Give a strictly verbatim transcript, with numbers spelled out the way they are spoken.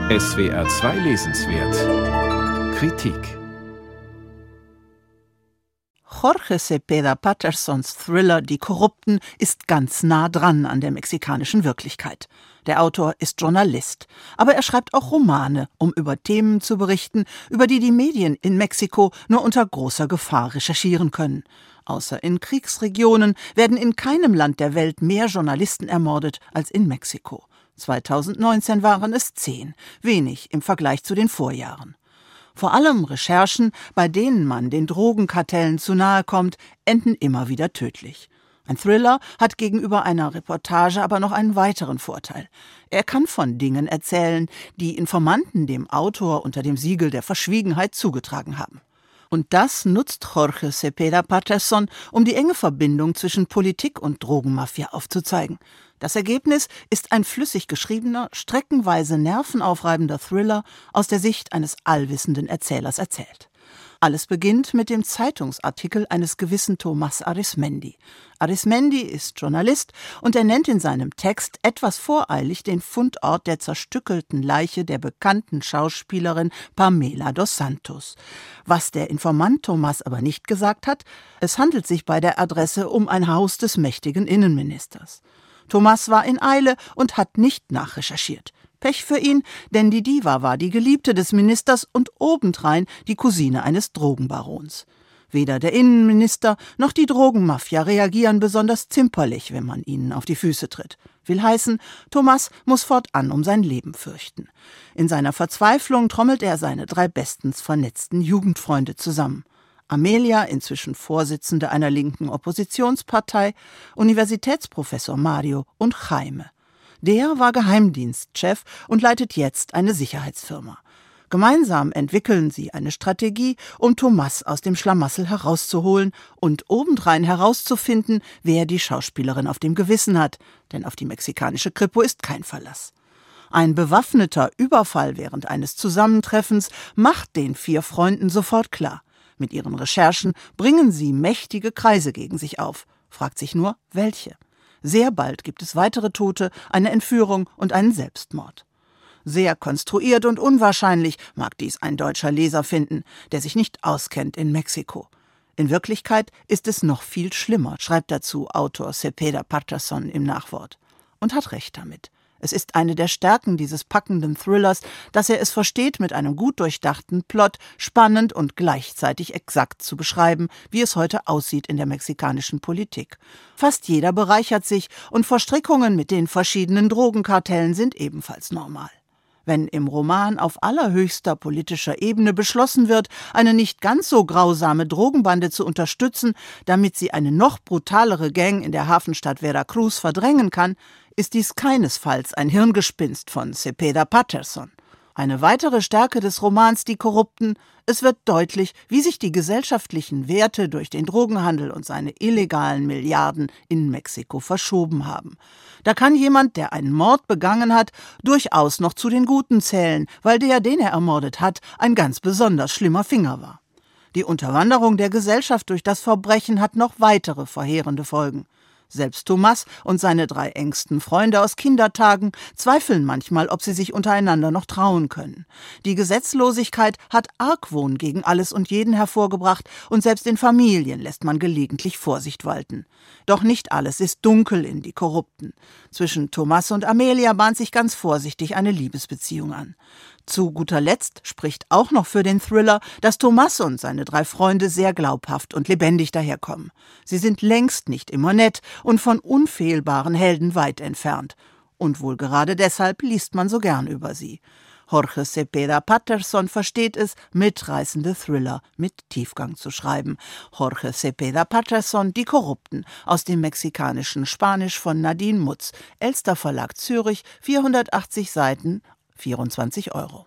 S W R zwei Lesenswert Kritik. Jorge Cepeda Pattersons Thriller Die Korrupten ist ganz nah dran an der mexikanischen Wirklichkeit. Der Autor ist Journalist, aber er schreibt auch Romane, um über Themen zu berichten, über die die Medien in Mexiko nur unter großer Gefahr recherchieren können. Außer in Kriegsregionen werden in keinem Land der Welt mehr Journalisten ermordet als in Mexiko. zweitausendneunzehn waren es zehn, wenig im Vergleich zu den Vorjahren. Vor allem Recherchen, bei denen man den Drogenkartellen zu nahe kommt, enden immer wieder tödlich. Ein Thriller hat gegenüber einer Reportage aber noch einen weiteren Vorteil. Er kann von Dingen erzählen, die Informanten dem Autor unter dem Siegel der Verschwiegenheit zugetragen haben. Und das nutzt Jorge Cepeda Patterson, um die enge Verbindung zwischen Politik und Drogenmafia aufzuzeigen. Das Ergebnis ist ein flüssig geschriebener, streckenweise nervenaufreibender Thriller aus der Sicht eines allwissenden Erzählers erzählt. Alles beginnt mit dem Zeitungsartikel eines gewissen Tomás Arizmendi. Arizmendi ist Journalist und er nennt in seinem Text etwas voreilig den Fundort der zerstückelten Leiche der bekannten Schauspielerin Pamela dos Santos. Was der Informant Tomás aber nicht gesagt hat, es handelt sich bei der Adresse um ein Haus des mächtigen Innenministers. Tomás war in Eile und hat nicht nachrecherchiert. Pech für ihn, denn die Diva war die Geliebte des Ministers und obendrein die Cousine eines Drogenbarons. Weder der Innenminister noch die Drogenmafia reagieren besonders zimperlich, wenn man ihnen auf die Füße tritt. Will heißen, Tomás muss fortan um sein Leben fürchten. In seiner Verzweiflung trommelt er seine drei bestens vernetzten Jugendfreunde zusammen. Amelia, inzwischen Vorsitzende einer linken Oppositionspartei, Universitätsprofessor Mario und Jaime. Der war Geheimdienstchef und leitet jetzt eine Sicherheitsfirma. Gemeinsam entwickeln sie eine Strategie, um Tomás aus dem Schlamassel herauszuholen und obendrein herauszufinden, wer die Schauspielerin auf dem Gewissen hat, denn auf die mexikanische Kripo ist kein Verlass. Ein bewaffneter Überfall während eines Zusammentreffens macht den vier Freunden sofort klar. Mit ihren Recherchen bringen sie mächtige Kreise gegen sich auf. Fragt sich nur, welche. Sehr bald gibt es weitere Tote, eine Entführung und einen Selbstmord. Sehr konstruiert und unwahrscheinlich mag dies ein deutscher Leser finden, der sich nicht auskennt in Mexiko. In Wirklichkeit ist es noch viel schlimmer, schreibt dazu Autor Cepeda Patterson im Nachwort. Und hat recht damit. Es ist eine der Stärken dieses packenden Thrillers, dass er es versteht, mit einem gut durchdachten Plot spannend und gleichzeitig exakt zu beschreiben, wie es heute aussieht in der mexikanischen Politik. Fast jeder bereichert sich und Verstrickungen mit den verschiedenen Drogenkartellen sind ebenfalls normal. Wenn im Roman auf allerhöchster politischer Ebene beschlossen wird, eine nicht ganz so grausame Drogenbande zu unterstützen, damit sie eine noch brutalere Gang in der Hafenstadt Veracruz verdrängen kann, ist dies keinesfalls ein Hirngespinst von Cepeda Patterson. Eine weitere Stärke des Romans Die Korrupten: Es wird deutlich, wie sich die gesellschaftlichen Werte durch den Drogenhandel und seine illegalen Milliarden in Mexiko verschoben haben. Da kann jemand, der einen Mord begangen hat, durchaus noch zu den Guten zählen, weil der, den er ermordet hat, ein ganz besonders schlimmer Finger war. Die Unterwanderung der Gesellschaft durch das Verbrechen hat noch weitere verheerende Folgen. Selbst Tomás und seine drei engsten Freunde aus Kindertagen zweifeln manchmal, ob sie sich untereinander noch trauen können. Die Gesetzlosigkeit hat Argwohn gegen alles und jeden hervorgebracht und selbst in Familien lässt man gelegentlich Vorsicht walten. Doch nicht alles ist dunkel in Die Korrupten. Zwischen Tomás und Amelia bahnt sich ganz vorsichtig eine Liebesbeziehung an. Zu guter Letzt spricht auch noch für den Thriller, dass Tomás und seine drei Freunde sehr glaubhaft und lebendig daherkommen. Sie sind längst nicht immer nett und von unfehlbaren Helden weit entfernt. Und wohl gerade deshalb liest man so gern über sie. Jorge Cepeda Patterson versteht es, mitreißende Thriller mit Tiefgang zu schreiben. Jorge Cepeda Patterson, Die Korrupten, aus dem mexikanischen Spanisch von Nadine Mutz. Elster Verlag Zürich, vierhundertachtzig Seiten, vierundzwanzig Euro.